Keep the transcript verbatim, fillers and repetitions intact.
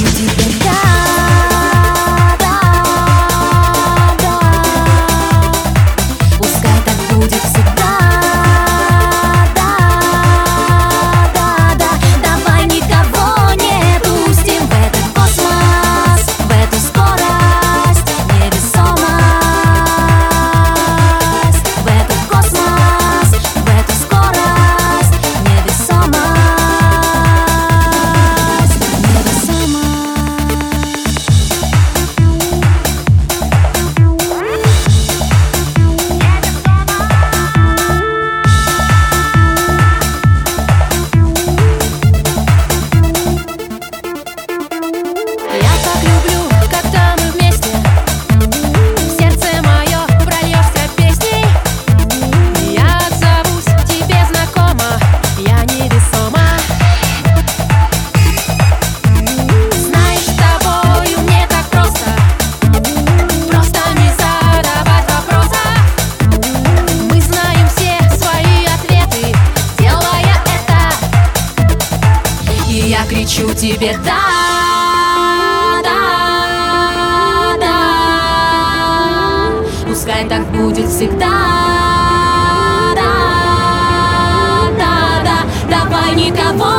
тебе да, да, да. Пускай так будет всегда. Да, да, да. Давай никого не пустим в этот космос, в эту скорость, невесомость. В этот космос, в эту скорость, невесомость, Я так люблю, когда мы вместе. В сердце мое прольешься песней. Я отзовусь тебе знакомо, я невесома. Знаешь, с тобою мне так просто, просто не задавать вопроса. Мы знаем все свои ответы, делая это. И я кричу тебе да, да, да. Пускай так будет всегда. Да, да, да. Давай никого